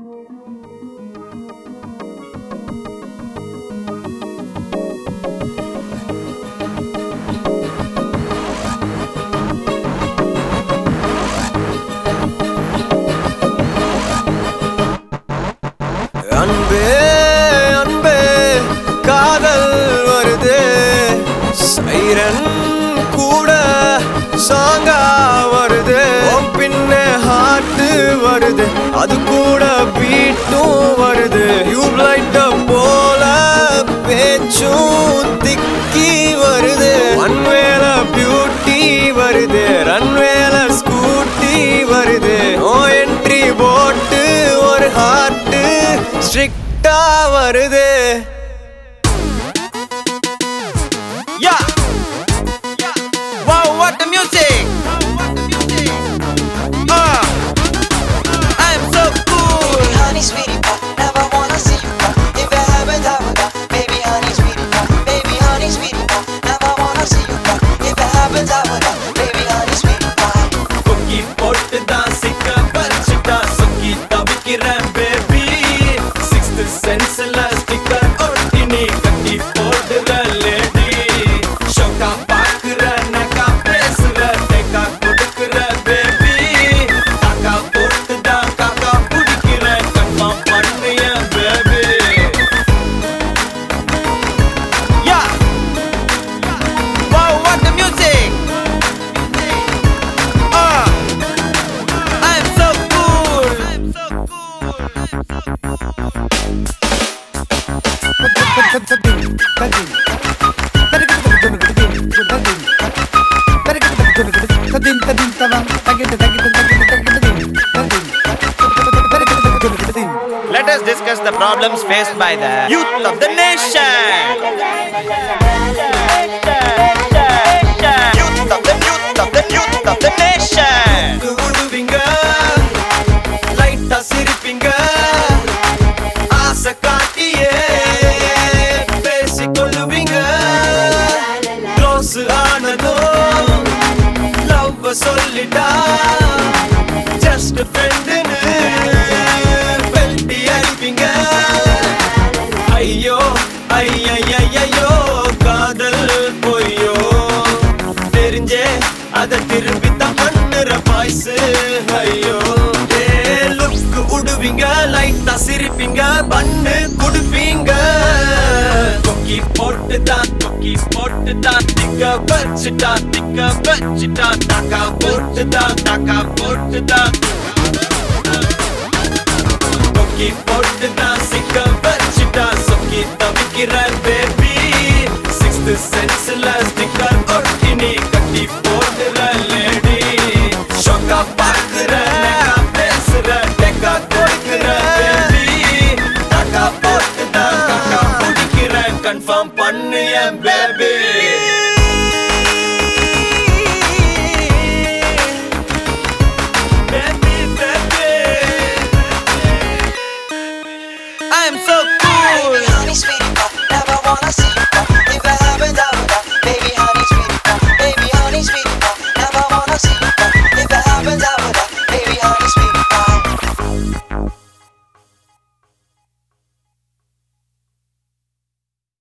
அன்பே அன்பே காதல் வருது சைரன் கூட சாங்கா வருது பின்ன ஹார்ட் வருது அது கூட பீட்டும் வருது டியூப்லைட் போல பேச்சும் திக்கி வருது ஒன்வேல பியூட்டி வருது ரன்வேல ஸ்கூட்டி வருது ஓ என்ட்ரி போட்டு ஒரு ஹார்ட் ஸ்ட்ரிக்ட்டா வருது Yeah. Wow, what the music. I'm so cool. Baby, honey, sweetie pie, never wanna see you cry. If it happens, I will die. Baby, honey, sweetie pie, baby, honey, sweetie pie, never wanna see you cry. If it happens, I will die. Baby, honey, sweetie pie. Cookie போட்டு தான் சிக்க பறிச்சுட்டா சுக்கி தவிக்கிறேன் baby. Sixth senseல sticker ஒட்டி நீ கட்டி போடுற lady. ஷோக்கா பாக்குற நக்கா பேசுற டேக்கா கொடுக்குற baby. காக்கா போட்டு தான் காக்கா பிடிக்கிறேன் கன்ஃபார்ம் பண்ணுய baby. Yeah. Wow, what the music. I'm so cool. Let us discuss the problems faced by the youth of the nation. Youth of the nation. Kuduvinga, light siripinga, aasa kaatiye, pesikolluvinga, close aanadho, love sollida, just a friend nu, velti alipinga, ayyo, ayyo, kaadal poyyo, therinje, adha thirumbitha பண்ணுற boys ஐயோ ஏ look உடுவீங்க லைட்டா சிரிப்பீங்க பண்ணு குடுப்பீங்க கொக்கி போட்டு தான் திக்க வச்சுட்டா தாக்கா போட்டு தான் கொக்கி போட்டு தான் சிக்க வச்சுட்டா சொக்கி தவிக்கிற பேபி சிக்ஸ்த் சென்ஸ்ல ஸ்டிக்கர் ஒட்டி நீ கட்டி